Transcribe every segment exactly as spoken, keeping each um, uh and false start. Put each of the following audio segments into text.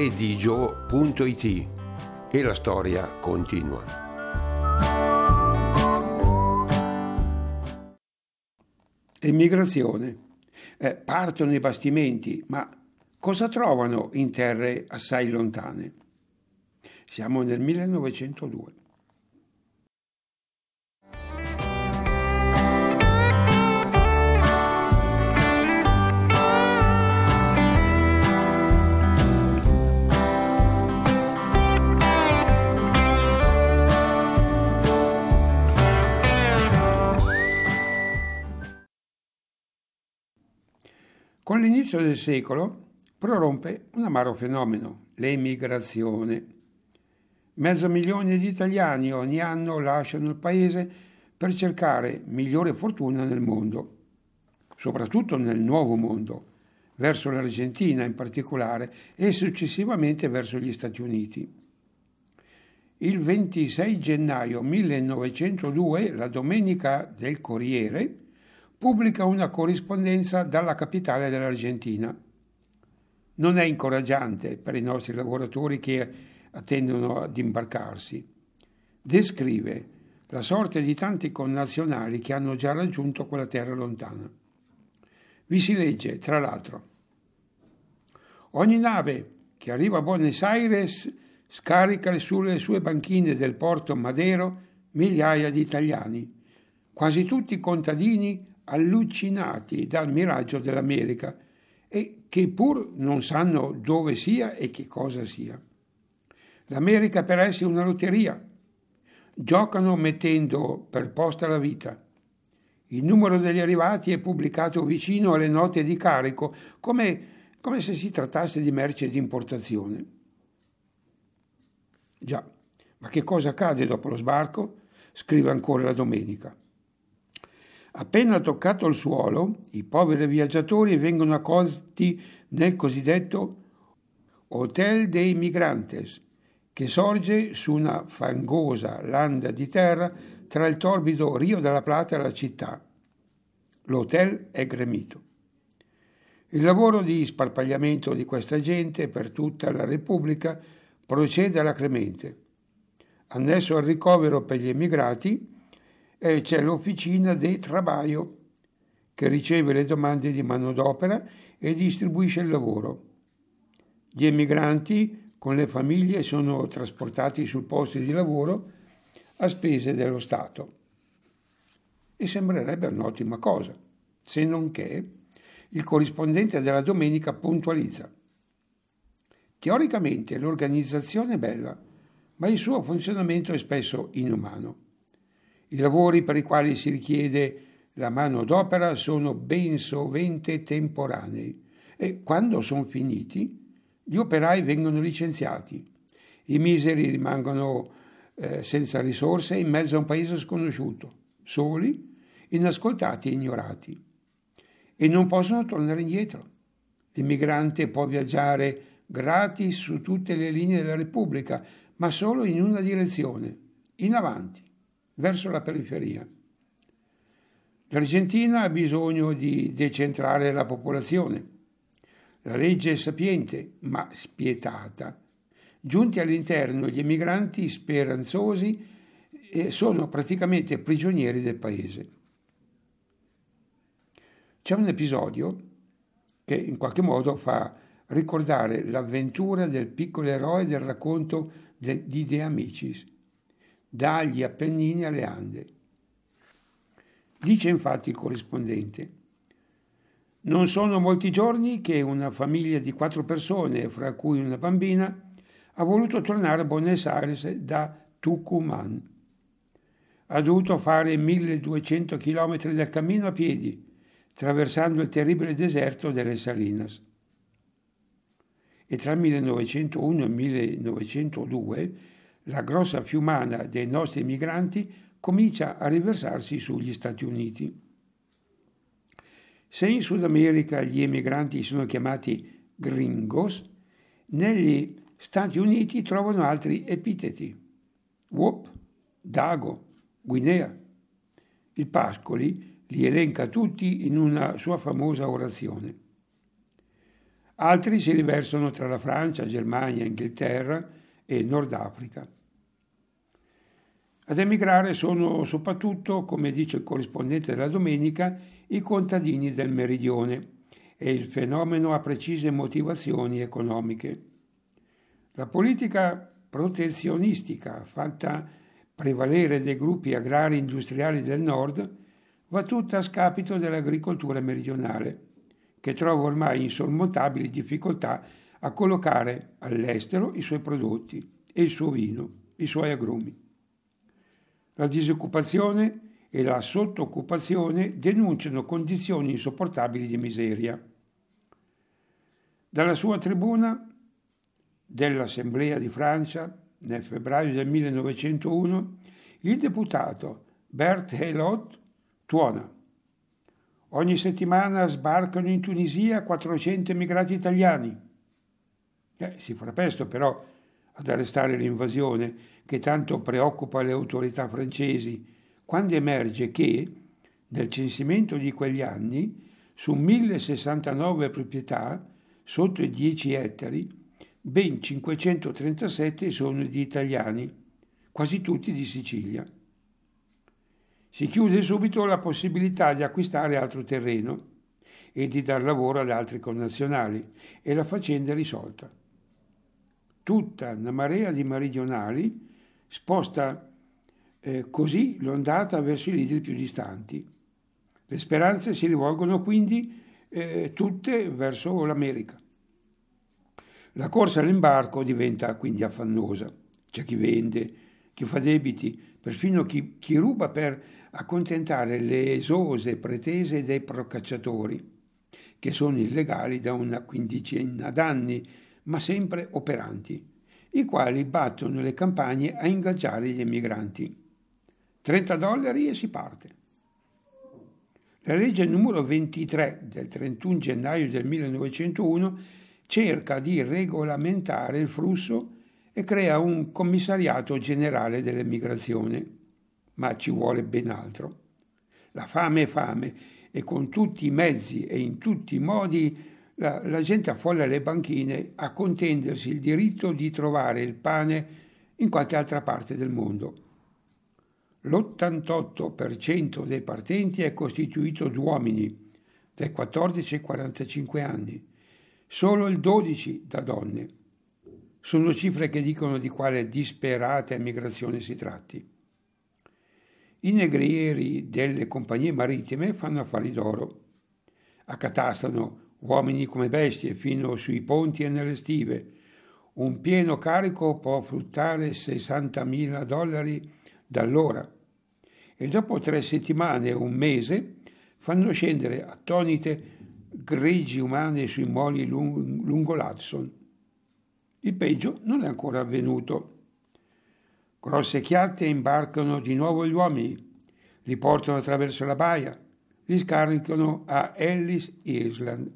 edigio punto it e la storia continua. Emigrazione. Eh, partono i bastimenti, ma cosa trovano in terre assai lontane? Siamo nel millenovecentodue. Con l'inizio del secolo prorompe un amaro fenomeno, l'emigrazione. Mezzo milione di italiani ogni anno lasciano il paese per cercare migliore fortuna nel mondo, soprattutto nel nuovo mondo, verso l'Argentina in particolare e successivamente verso gli Stati Uniti. Il ventisei gennaio millenovecentodue, la Domenica del Corriere pubblica una corrispondenza dalla capitale dell'Argentina. Non è incoraggiante per i nostri lavoratori che attendono ad imbarcarsi. Descrive la sorte di tanti connazionali che hanno già raggiunto quella terra lontana. Vi si legge, tra l'altro: ogni nave che arriva a Buenos Aires scarica sulle sue banchine del porto Madero migliaia di italiani, quasi tutti contadini allucinati dal miraggio dell'America e che pur non sanno dove sia e che cosa sia. L'America per essi è una lotteria. Giocano mettendo per posta la vita. Il numero degli arrivati è pubblicato vicino alle note di carico, come, come se si trattasse di merce di importazione. Già, ma che cosa accade dopo lo sbarco? Scrive ancora la Domenica. Appena toccato il suolo, i poveri viaggiatori vengono accolti nel cosiddetto Hotel dei Migrantes, che sorge su una fangosa landa di terra tra il torbido Rio della Plata e la città. L'hotel è gremito. Il lavoro di sparpagliamento di questa gente per tutta la Repubblica procede alacremente. Annesso al ricovero per gli emigrati e c'è l'Officina de Trabalho, che riceve le domande di manodopera e distribuisce il lavoro. Gli emigranti con le famiglie sono trasportati sul posto di lavoro a spese dello Stato. E sembrerebbe un'ottima cosa, se non che il corrispondente della Domenica puntualizza. Teoricamente l'organizzazione è bella, ma il suo funzionamento è spesso inumano. I lavori per i quali si richiede la manodopera sono ben sovente temporanei e quando sono finiti gli operai vengono licenziati. I miseri rimangono eh, senza risorse in mezzo a un paese sconosciuto, soli, inascoltati e ignorati. E non possono tornare indietro. L'immigrante può viaggiare gratis su tutte le linee della Repubblica, ma solo in una direzione, in avanti, verso la periferia. L'Argentina ha bisogno di decentrare la popolazione. La legge è sapiente, ma spietata. Giunti all'interno, gli emigranti speranzosi sono praticamente prigionieri del paese. C'è un episodio che in qualche modo fa ricordare l'avventura del piccolo eroe del racconto de, di De Amicis, dagli Appennini alle Ande. Dice infatti il corrispondente: non sono molti giorni che una famiglia di quattro persone, fra cui una bambina, ha voluto tornare a Buenos Aires da Tucumán. Ha dovuto fare milleduecento chilometri del cammino a piedi, attraversando il terribile deserto delle Salinas. E tra il millenovecentouno e il millenovecentodue la grossa fiumana dei nostri migranti comincia a riversarsi sugli Stati Uniti. Se in Sud America gli emigranti sono chiamati gringos, negli Stati Uniti trovano altri epiteti: Whoop, Dago, Guinea. Il Pascoli li elenca tutti in una sua famosa orazione. Altri si riversano tra la Francia, Germania, Inghilterra e Nord Africa. Ad emigrare sono soprattutto, come dice il corrispondente della Domenica, i contadini del meridione, e il fenomeno ha precise motivazioni economiche. La politica protezionistica fatta prevalere dai gruppi agrari industriali del nord va tutta a scapito dell'agricoltura meridionale, che trova ormai insormontabili difficoltà a collocare all'estero i suoi prodotti e il suo vino, i suoi agrumi. La disoccupazione e la sottoccupazione denunciano condizioni insopportabili di miseria. Dalla sua tribuna dell'Assemblea di Francia, nel febbraio del millenovecentouno, il deputato Bert Helot tuona: ogni settimana sbarcano in Tunisia quattrocento immigrati italiani. Eh, si fa presto però ad arrestare l'invasione che tanto preoccupa le autorità francesi, quando emerge che, nel censimento di quegli anni, su mille sessantanove proprietà sotto i dieci ettari, ben cinquecentotrentasette sono di italiani, quasi tutti di Sicilia. Si chiude subito la possibilità di acquistare altro terreno e di dar lavoro ad altri connazionali, e la faccenda è risolta. Tutta una marea di meridionali sposta eh, così l'ondata verso i lidi più distanti. Le speranze si rivolgono quindi eh, tutte verso l'America. La corsa all'imbarco diventa quindi affannosa. C'è chi vende, chi fa debiti, perfino chi, chi ruba per accontentare le esose pretese dei procacciatori, che sono illegali da una quindicina d'anni, ma sempre operanti, i quali battono le campagne a ingaggiare gli emigranti. trenta dollari e si parte. La legge numero ventitré del trentuno gennaio del millenovecentouno cerca di regolamentare il flusso e crea un commissariato generale dell'emigrazione, ma ci vuole ben altro. La fame è fame e con tutti i mezzi e in tutti i modi la, la gente affolla le banchine a contendersi il diritto di trovare il pane in qualche altra parte del mondo. L'ottantotto per cento dei partenti è costituito da uomini dai quattordici ai quarantacinque anni, solo il dodici per cento da donne. Sono cifre che dicono di quale disperata emigrazione si tratti. I negrieri delle compagnie marittime fanno affari d'oro. Accatastano uomini come bestie fino sui ponti e nelle stive. Un pieno carico può fruttare sessantamila dollari dall'ora. E dopo tre settimane o un mese fanno scendere attonite greggi umane sui moli lungo l'Hudson. Il peggio non è ancora avvenuto. Grosse chiatte imbarcano di nuovo gli uomini, li portano attraverso la baia, li scaricano a Ellis Island.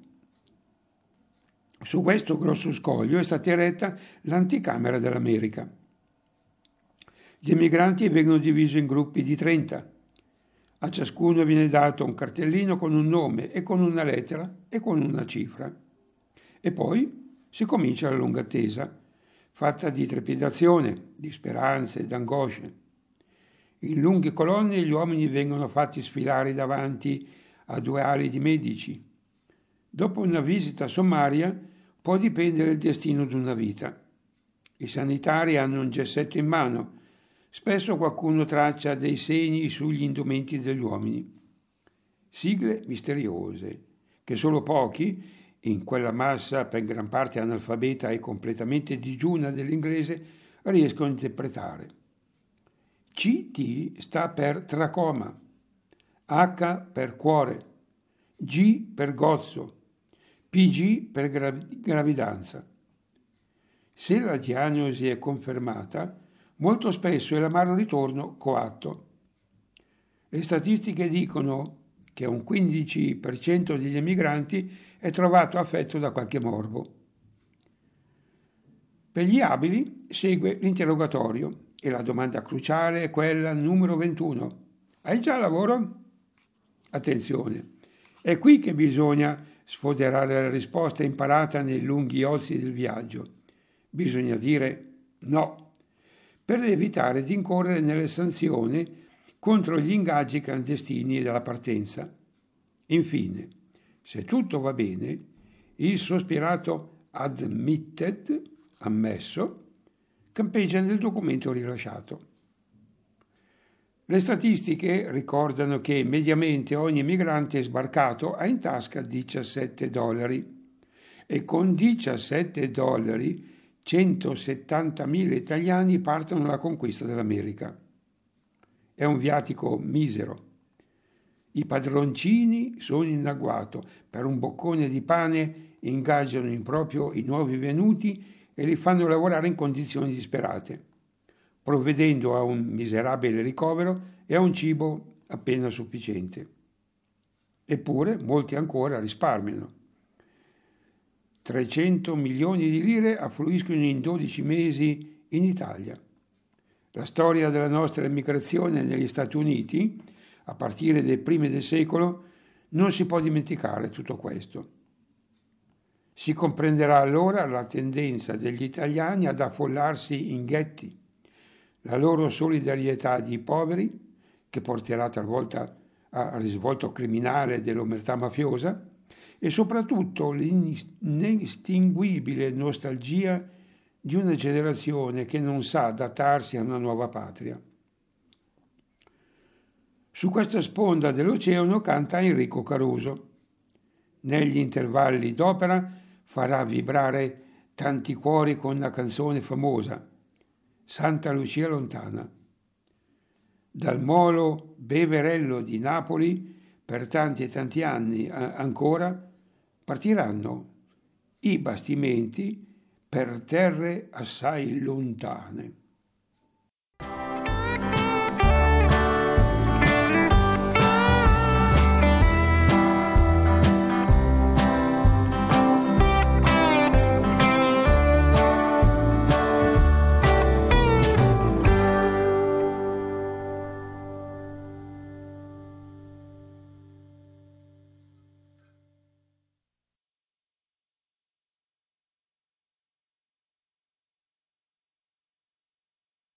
Su questo grosso scoglio è stata eretta l'anticamera dell'America. Gli emigranti vengono divisi in gruppi di trenta. A ciascuno viene dato un cartellino con un nome e con una lettera e con una cifra. E poi si comincia la lunga attesa, fatta di trepidazione, di speranze, d'angosce. In lunghe colonne gli uomini vengono fatti sfilare davanti a due ali di medici. Dopo una visita sommaria può dipendere il destino di una vita. I sanitari hanno un gessetto in mano. Spesso qualcuno traccia dei segni sugli indumenti degli uomini. Sigle misteriose, che solo pochi, in quella massa per gran parte analfabeta e completamente digiuna dell'inglese, riescono a interpretare. C T sta per tracoma, H per cuore, G per gozzo, P G per grav- gravidanza. Se la diagnosi è confermata, molto spesso è l'amaro ritorno coatto. Le statistiche dicono che un quindici per cento degli emigranti è trovato affetto da qualche morbo. Per gli abili segue l'interrogatorio e la domanda cruciale è quella numero ventuno. Hai già lavoro? Attenzione, è qui che bisogna sfoderare la risposta imparata nei lunghi ozi del viaggio. Bisogna dire no, per evitare di incorrere nelle sanzioni contro gli ingaggi clandestini della partenza. Infine, se tutto va bene, il sospirato admitted, ammesso, campeggia nel documento rilasciato. Le statistiche ricordano che mediamente ogni migrante sbarcato ha in tasca diciassette dollari e con diciassette dollari centosettantamila italiani partono alla conquista dell'America. È un viatico misero. I padroncini sono in agguato, per un boccone di pane ingaggiano in proprio i nuovi venuti e li fanno lavorare in condizioni disperate, provvedendo a un miserabile ricovero e a un cibo appena sufficiente. Eppure molti ancora risparmiano. trecento milioni di lire affluiscono in dodici mesi in Italia. La storia della nostra emigrazione negli Stati Uniti, a partire dai primi del secolo, non si può dimenticare tutto questo. Si comprenderà allora la tendenza degli italiani ad affollarsi in ghetti, la loro solidarietà di poveri, che porterà talvolta al risvolto criminale dell'omertà mafiosa, e soprattutto l'inestinguibile nostalgia di una generazione che non sa adattarsi a una nuova patria. Su questa sponda dell'oceano canta Enrico Caruso. Negli intervalli d'opera farà vibrare tanti cuori con la canzone famosa Santa Lucia lontana. Dal molo Beverello di Napoli per tanti e tanti anni ancora partiranno i bastimenti per terre assai lontane.